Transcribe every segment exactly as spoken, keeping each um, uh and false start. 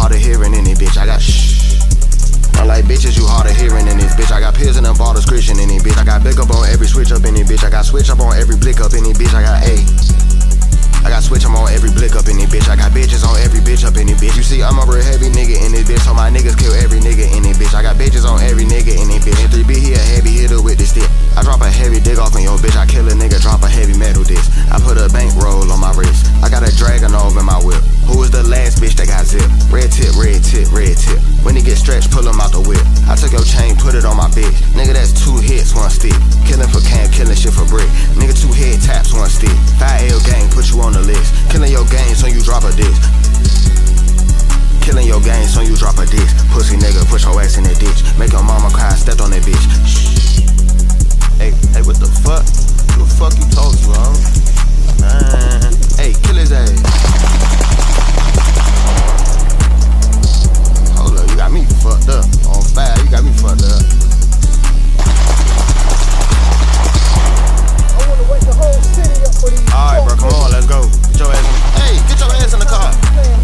hard of hearing in it, bitch. I got shh. I'm like bitches, you hard of hearing in this bitch. I got pills and a ball description in it, bitch. I got big up on every switch up in it, bitch. I got switch up on every blick up in it, bitch. I got A. I got switch, I'm on every blick up in it, bitch. I got bitches on every bitch up in it, bitch. You see, I'm a real heavy nigga in this bitch, so my niggas kill every nigga in it, bitch. I got bitches on every nigga in it, bitch. In three B, he a heavy hitter with this stick. I drop a heavy dig off in your bitch. I kill a nigga, drop a heavy metal disc. I put a bankroll on my wrist. I got a Dragunov in my whip. Who was the last bitch that got zip? Red tip, red tip, red tip. When he get stretched, pull him out the whip. I took your chain, put it on my bitch. Nigga, that's two hits, one stick. Killing for cam, killing shit for brick. Nigga, two head taps, one stick. five L gang, put you on the list. Killing your game, so you drop a disc. Killing your game, so you drop a disc. Pussy nigga, put your ass in that ditch. Make your mama cry, stepped on that bitch. Shh. Hey, hey, what the fuck? Who the fuck you told you, huh? Man. Hey, kill his ass. Hold up, you got me fucked up. On fire, you got me fucked up. I wanna wake the whole city up for these. Alright, bro, come on, let's go. Get your ass in. Hey, get your ass in the car.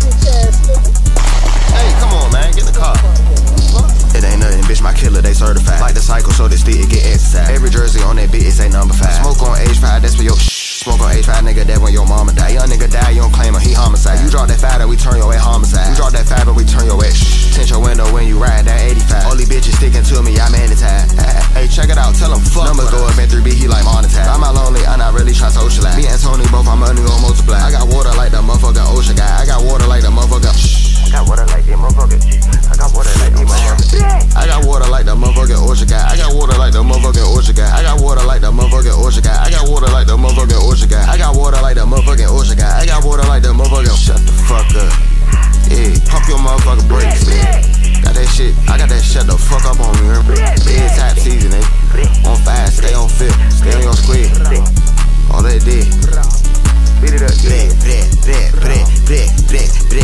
Hey, come on, man, get in the car. It ain't nothing, bitch, my killer, they certified. Like the cycle, so this stick, it get exercise. Every jersey on that bitch, it say number five. Smoke on age five, that's for your shh. Smoke on age five, nigga, that when your mama die. Young nigga die, you don't claim him, he homicide. You drop that five, that we turn your ass homicide. You drop that five, but we turn your ass shh. Tint your window when you ride that eighty-five. All these bitches sticking to me, I'm anytime. Hey, check it out, tell them fuck. Numbers go up in three B, he like monetize. I'm not lonely, I'm not really trying to socialize. Me and Tony both, I'm money gon' multiply. I got water like the motherfucking ocean guy. I got water like the motherfucking shh. I got water like the motherfucking shh. I got water like the motherfucking. I got water like the motherfucking ocean guy. I got water like the motherfucking ocean guy. I got water like the motherfucking ocean guy. I got water like the motherfucking ocean guy. I got water like the motherfucking ocean guy. I got water like the motherfucking. Shut the fuck up. Yeah, pump your motherfucking brakes, man. Got that shit. I got that shut the fuck up on me, remember? Bed type season, eh? On fire, stay on fifth, stay on your squid. All that did. Beat it up, yeah.